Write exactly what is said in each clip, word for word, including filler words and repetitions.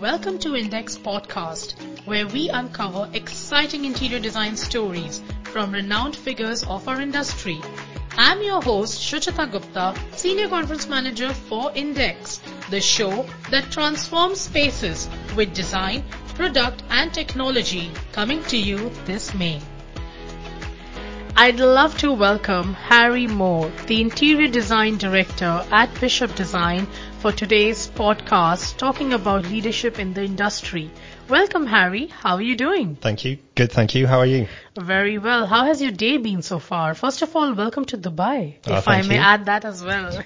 Welcome to Index Podcast, where we uncover exciting interior design stories from renowned figures of our industry. I'm your host, Shuchita Gupta, Senior Conference Manager for Index, the show that transforms spaces with design, product and technology, coming to you this May. I'd love to welcome Harry Moore, the Interior Design Director at Bishop Design, for today's podcast talking about leadership in the industry. Welcome, Harry. How are you doing? Thank you. Good, thank you. How are you? Very well. How has your day been so far? First of all, welcome to Dubai, Oh, if I thank may you. add that as well.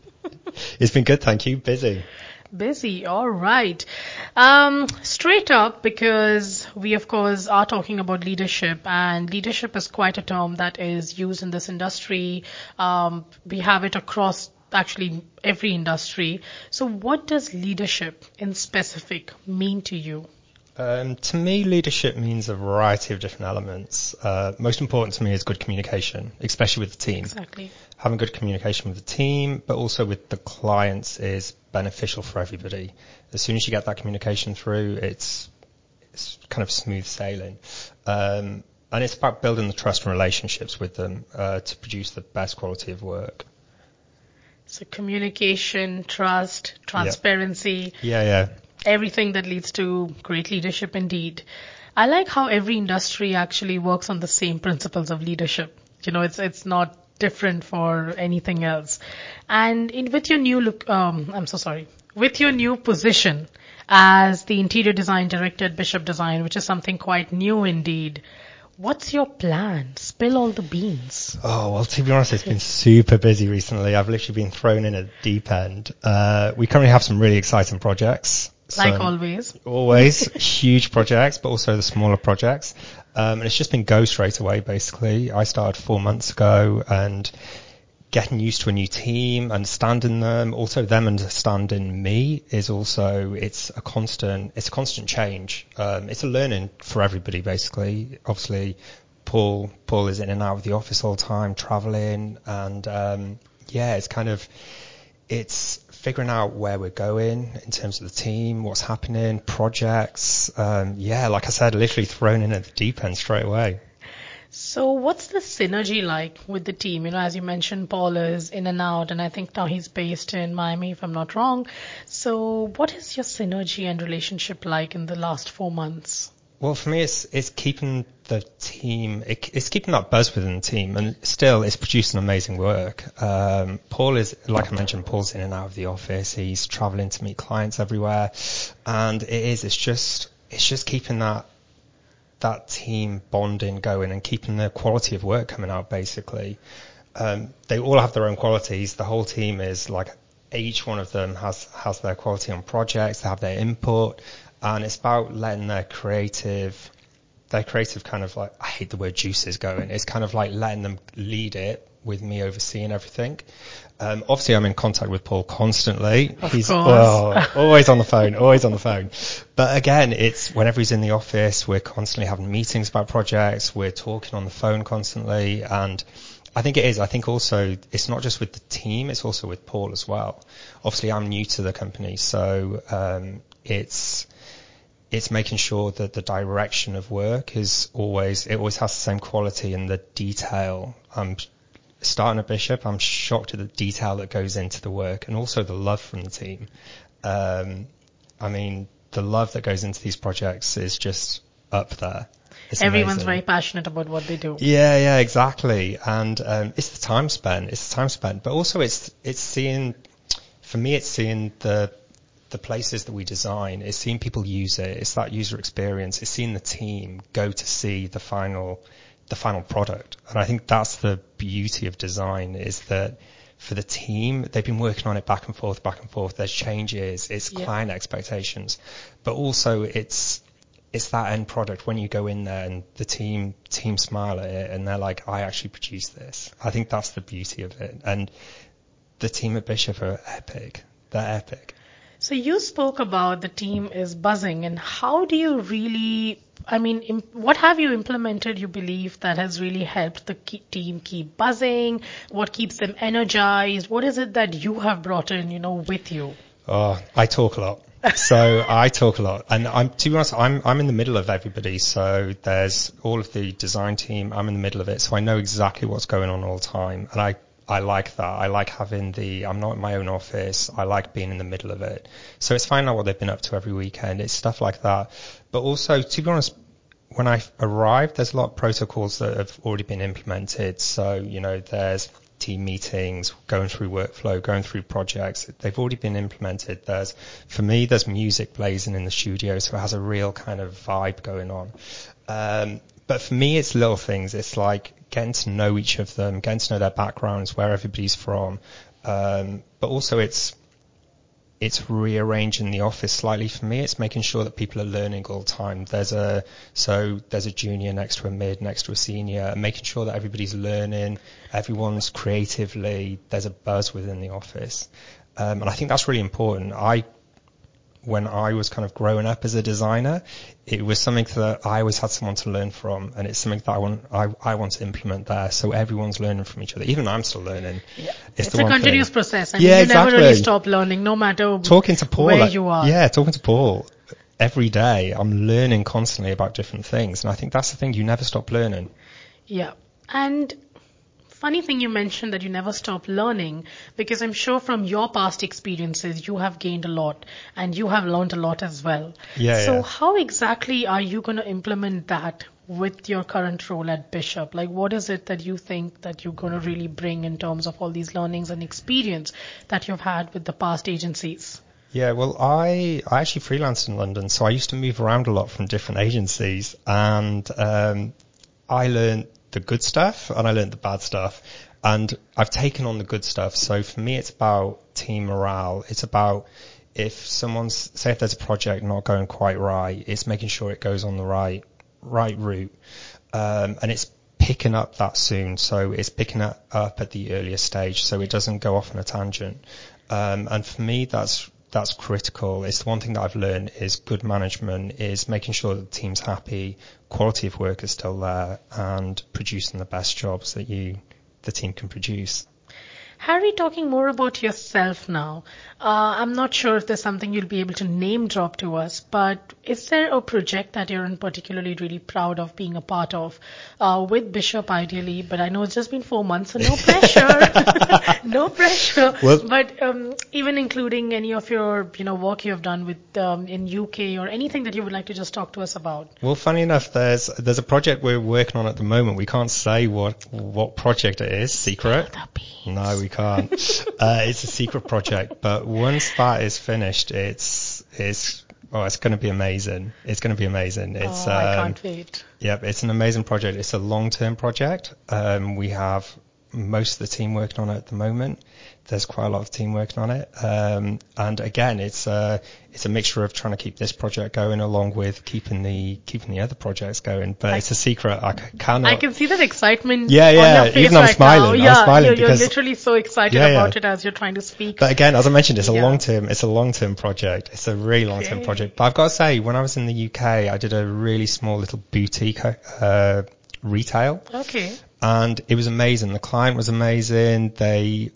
It's been good, thank you. Busy. Busy, all right. Um, straight up, because we, of course, are talking about leadership, and leadership is quite a term that is used in this industry. Um, we have it across actually every industry. So what does leadership in specific mean to you? Um, to me, leadership means a variety of different elements. Uh, most important to me is good communication, especially with the team. Exactly. Having good communication with the team, but also with the clients is beneficial for everybody. As soon as you get that communication through, it's, it's kind of smooth sailing. Um, and it's about building the trust and relationships with them uh, to produce the best quality of work. So communication, trust, transparency. Yeah, yeah. Everything that leads to great leadership indeed. I like how every industry actually works on the same principles of leadership. You know, it's it's not different for anything else. And in, with your new look, um, I'm so sorry, with your new position as the Interior Design Director at Bishop Design, which is something quite new indeed, what's your plan? Spill all the beans. Oh, well, to be honest, it's been super busy recently. I've literally been thrown in at the deep end. Uh, we currently have some really exciting projects. Like Some- always. Always huge projects, but also the smaller projects. Um, and it's just been go straight away, basically. I started four months ago and getting used to a new team, understanding them, also them understanding me is also, it's a constant, it's a constant change. Um, it's a learning for everybody, basically. Obviously, Paul, Paul is in and out of the office all the time, traveling, and, um, yeah, it's kind of, it's figuring out where we're going in terms of the team, what's happening, projects. Um, yeah, like I said, literally thrown in at the deep end straight away. So what's the synergy like with the team? You know, as you mentioned, Paul is in and out, and I think now he's based in Miami, if I'm not wrong. So what is your synergy and relationship like in the last four months? Well, for me, it's it's keeping the team, it, it's keeping that buzz within the team, and still it's producing amazing work. Um, Paul is, like I mentioned, Paul's in and out of the office. He's traveling to meet clients everywhere, and it is, it's just, it's just keeping that that team bonding going and keeping the quality of work coming out, basically. Um, they all have their own qualities. The whole team is like, each one of them has has their quality on projects. They have their input. And it's about letting their creative, their creative kind of like, I hate the word juices going. It's kind of like letting them lead it with me overseeing everything. Um, obviously I'm in contact with Paul constantly. Of he's course. well, always on the phone, always on the phone. But again, it's whenever he's in the office, we're constantly having meetings about projects. We're talking on the phone constantly. And I think it is. I think also it's not just with the team, it's also with Paul as well. Obviously I'm new to the company, so, um, it's, it's making sure that the direction of work is always, it always has the same quality and the detail. I'm starting at Bishop, I'm shocked at the detail that goes into the work and also the love from the team. Um, I mean, the love that goes into these projects is just up there. It's Everyone's amazing. very passionate about what they do. Yeah, yeah, exactly. And, um, it's the time spent, it's the time spent, but also it's, it's seeing, for me, it's seeing the, the places that we design, it's seeing people use it, it's that user experience, it's seeing the team go to see the final, the final product. And I think that's the beauty of design, is that for the team, they've been working on it back and forth, back and forth, there's changes, it's Yeah. client expectations, but also it's, it's that end product when you go in there and the team, team smile at it and they're like, I actually produced this. I think that's the beauty of it. And the team at Bishop are epic. They're epic. So you spoke about the team is buzzing, and how do you really, I mean, im- what have you implemented, you believe, that has really helped the ke- team keep buzzing? What keeps them energized? What is it that you have brought in, you know, with you? Oh, I talk a lot. So I talk a lot, and I'm, to be honest, I'm, I'm in the middle of everybody. So there's all of the design team. I'm in the middle of it. So I know exactly what's going on all the time. And I, I like that. I like having the, I'm not in my own office. I like being in the middle of it. So it's finding out what they've been up to every weekend. It's stuff like that. But also, to be honest, when I arrived, there's a lot of protocols that have already been implemented. So, you know, there's team meetings, going through workflow, going through projects. They've already been implemented. There's, for me, there's music blazing in the studio, so it has a real kind of vibe going on. Um, but for me, it's little things. It's like getting to know each of them, getting to know their backgrounds, where everybody's from. Um, but also it's, it's rearranging the office slightly for me. It's making sure that people are learning all the time. There's a, so there's a junior next to a mid, next to a senior, and making sure that everybody's learning, everyone's creatively, there's a buzz within the office. Um, and I think that's really important. I, when I was kind of growing up as a designer, it was something that I always had someone to learn from, and it's something that I want, I, I want to implement there. So everyone's learning from each other. Even I'm still learning. Yeah. It's, it's the a one continuous thing. process. I mean, yeah, you exactly. never really stop learning, no matter talking to Paul, where you are. Yeah, talking to Paul every day. I'm learning constantly about different things, and I think that's the thing. You never stop learning. Yeah, and funny thing you mentioned that you never stop learning, because I'm sure from your past experiences you have gained a lot and you have learned a lot as well. Yeah. So yeah. how exactly are you going to implement that with your current role at Bishop? Like, what is it that you think that you're going to really bring in terms of all these learnings and experience that you've had with the past agencies? Yeah, well, I I actually freelanced in London, so I used to move around a lot from different agencies, and um, I learned the good stuff and I learned the bad stuff, and I've taken on the good stuff. So for me, it's about team morale. It's about if someone's, say if there's a project not going quite right, it's making sure it goes on the right right route, um, and it's picking up that soon. So it's picking it up at the earliest stage, so it doesn't go off on a tangent. Um, and for me, that's that's critical. It's the one thing that I've learned is good management is making sure that the team's happy, quality of work is still there, and producing the best jobs that you, the team can produce. Harry, talking more about yourself now, uh, I'm not sure if there's something you'll be able to name drop to us, but is there a project that you're in particularly really proud of being a part of, uh, with Bishop ideally? But I know it's just been four months, so no pressure, no pressure. Well, but um, even including any of your, you know, work you have done with um, in U K or anything that you would like to just talk to us about. Well, funny enough, there's there's a project we're working on at the moment. We can't say what what project it is, secret. No, we can't. uh, it's a secret project, but once that is finished, it's it's oh, it's going to be amazing. It's going to be amazing. It's oh, I um, can't wait. Yep, it's an amazing project. It's a long-term project. Um, we have most of the team working on it at the moment. There's quite a lot of team working on it. Um, and again, it's a, it's a mixture of trying to keep this project going along with keeping the, keeping the other projects going. But I, it's a secret. I cannot. I can see that excitement yeah, yeah, on your face even I'm right smiling. now. Yeah, I'm smiling you're, you're because, literally so excited yeah, about yeah. it as you're trying to speak. But again, as I mentioned, it's a Yeah. long-term, it's a long-term project. It's a really long-term Okay. project. But I've got to say, when I was in the U K, I did a really small little boutique, uh, retail. Okay. And it was amazing. The client was amazing. They,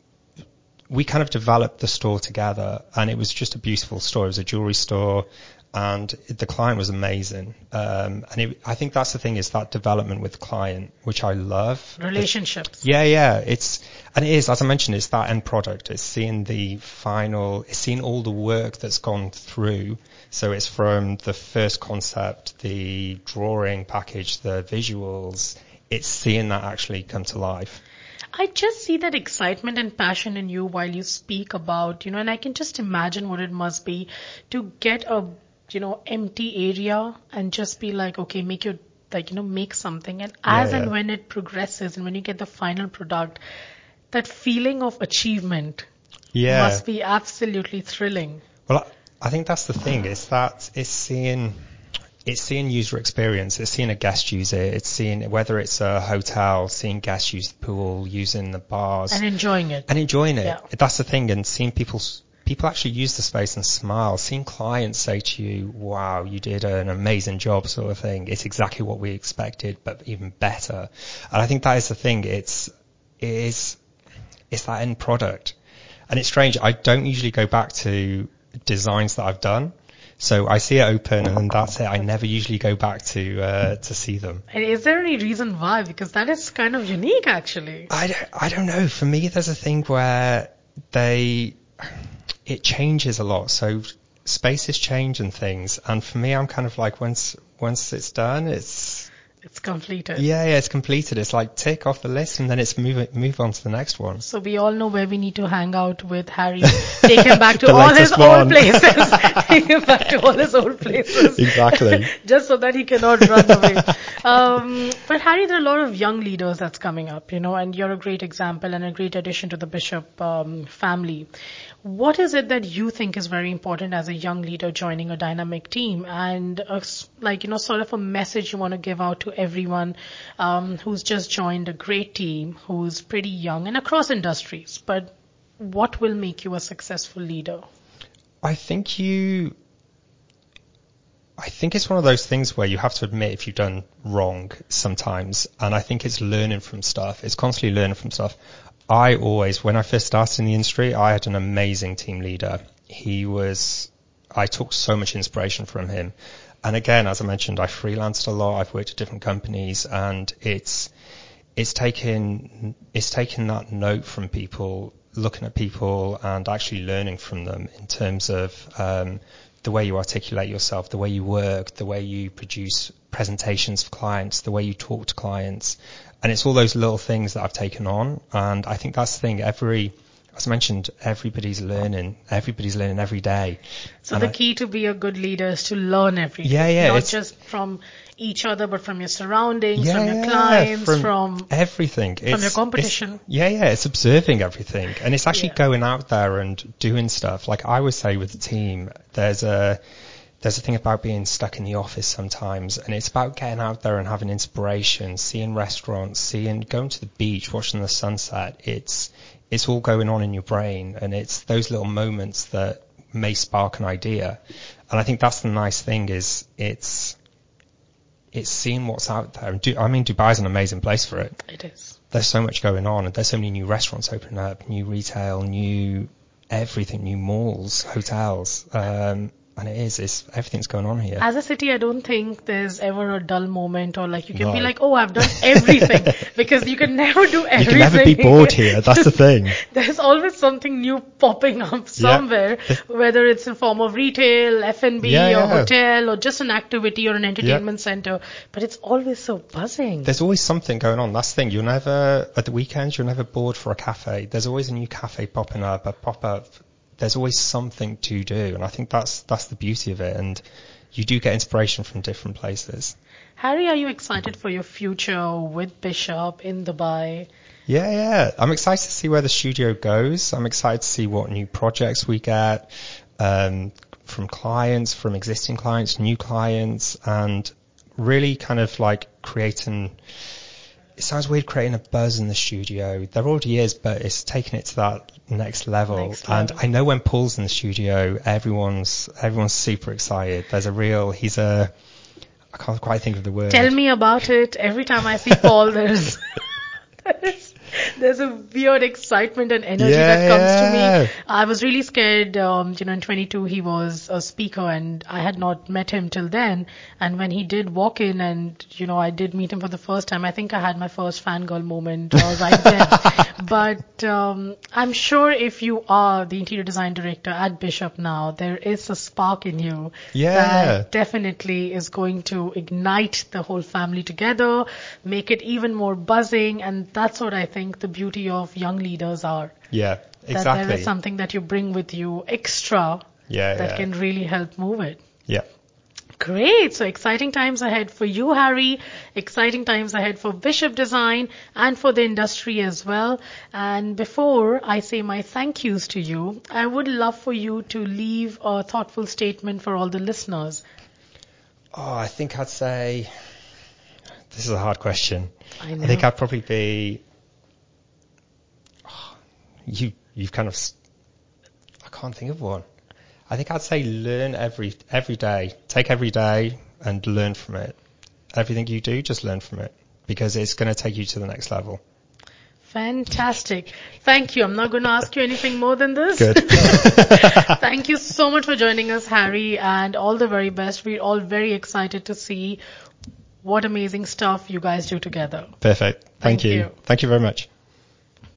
we kind of developed the store together, and it was just a beautiful store. It was a jewelry store, and the client was amazing. Um, and it, I think that's the thing, is that development with the client, which I love. Relationships. The, yeah, yeah. It's, and it is, as I mentioned, it's that end product. It's seeing the final, it's seeing all the work that's gone through. So it's from the first concept, the drawing package, the visuals. It's seeing that actually come to life. I just see that excitement and passion in you while you speak about, you know, and I can just imagine what it must be to get a, you know, empty area and just be like, okay, make your, like, you know, make something. And as Yeah, and yeah. when it progresses and when you get the final product, that feeling of achievement Yeah. must be absolutely thrilling. Well, I, I think that's the thing. It's that it's seeing, it's seeing user experience. It's seeing a guest use it. It's seeing whether it's a hotel, seeing guests use the pool, using the bars, And enjoying it. and enjoying it. Yeah. That's the thing. And seeing people, people actually use the space and smile. Seeing clients say to you, "Wow, you did an amazing job," sort of thing. It's exactly what we expected, but even better. And I think that is the thing. It's, it is, it's that end product. And it's strange. I don't usually go back to designs that I've done. So I see it open and then that's it. I never usually go back to uh, to see them. And is there any reason why? Because that is kind of unique, actually. I don't, I don't know. For me, there's a thing where they, it changes a lot. So spaces change and things. And for me, I'm kind of like, once once it's done, it's... It's completed. Yeah, yeah, it's completed. It's like tick off the list and then it's move move on to the next one. So we all know where we need to hang out with Harry. Take him back to all his one. old places. Take him back to all his old places. Exactly. Just so that he cannot run away. Um, but Harry, there are a lot of young leaders that's coming up, you know, and you're a great example and a great addition to the Bishop um, family. What is it that you think is very important as a young leader joining a dynamic team, and a, like, you know, sort of a message you want to give out to everyone um, who's just joined a great team, who's pretty young and across industries, but what will make you a successful leader? I think you, I think it's one of those things where you have to admit if you've done wrong sometimes, and I think it's learning from stuff. It's constantly learning from stuff. I always, when I first started in the industry, I had an amazing team leader. He was, I took so much inspiration from him. And again, as I mentioned, I freelanced a lot. I've worked at different companies, and it's, it's taken, it's taken that note from people, looking at people and actually learning from them in terms of, um, the way you articulate yourself, the way you work, the way you produce presentations for clients, the way you talk to clients. And it's all those little things that I've taken on. And I think that's the thing. Every, as I mentioned, everybody's learning. Everybody's learning every day. So and the I, key to be a good leader is to learn everything. Yeah, yeah. Not just from each other, but from your surroundings, yeah, from your yeah, clients, from, from everything. From it's, your competition. Yeah, yeah. It's observing everything. And it's actually Yeah. going out there and doing stuff. Like I would say with the team, there's a, There's a thing about being stuck in the office sometimes, and it's about getting out there and having inspiration, seeing restaurants, seeing, going to the beach, watching the sunset. It's, it's all going on in your brain, and it's those little moments that may spark an idea. And I think that's the nice thing is it's, it's seeing what's out there. Du- I mean, Dubai is an amazing place for it. It is. There's so much going on, and there's so many new restaurants opening up, new retail, new everything, new malls, hotels. Um, And it is, it's, everything's going on here. As a city, I don't think there's ever a dull moment, or like you can No. be like, oh, I've done everything, because you can never do everything. You can never be bored here, that's the thing. There's always something new popping up somewhere, Yeah. whether it's in form of retail, F and B, Yeah, or yeah. hotel, or just an activity or an entertainment center. But it's always so buzzing. There's always something going on. That's the thing. You're never, at the weekends, you're never bored for a cafe. There's always a new cafe popping up, a pop-up. There's always something to do. And I think that's, that's the beauty of it. And you do get inspiration from different places. Harry, are you excited for your future with Bishop in Dubai? Yeah, yeah. I'm excited to see where the studio goes. I'm excited to see what new projects we get, um, from clients, from existing clients, new clients, and really kind of like creating, it sounds weird creating a buzz in the studio. There already is, but it's taking it to that next level. Next level. And I know when Paul's in the studio, everyone's, everyone's super excited. There's a real, he's a, I can't quite think of the word. Tell me about it. Every time I see Paul, there's, there's, there's a weird excitement and energy Yeah, that comes yeah. to me. I was really scared. Um, you know, in twenty-two, he was a speaker and I had not met him till then. And when he did walk in and, you know, I did meet him for the first time, I think I had my first fangirl moment uh, right then. But um, I'm sure if you are the interior design director at Bishop now, there is a spark in you Yeah. that definitely is going to ignite the whole family together, make it even more buzzing, and that's what I think the beauty of young leaders are. Yeah, That exactly. there is something that you bring with you extra yeah, that yeah. can really help move it. Yeah. Great. So exciting times ahead for you, Harry. Exciting times ahead for Bishop Design and for the industry as well. And before I say my thank yous to you, I would love for you to leave a thoughtful statement for all the listeners. Oh, I think I'd say, this is a hard question. I know. I think I'd probably be, oh, you, you've kind of, s- I can't think of one. I think I'd say learn every, every day. Take every day and learn from it. Everything you do, just learn from it because it's going to take you to the next level. Fantastic. Thank you. I'm not going to ask you anything more than this. Good. Thank you so much for joining us, Harry, and all the very best. We're all very excited to see what amazing stuff you guys do together. Perfect. Thank, Thank you. you. Thank you very much.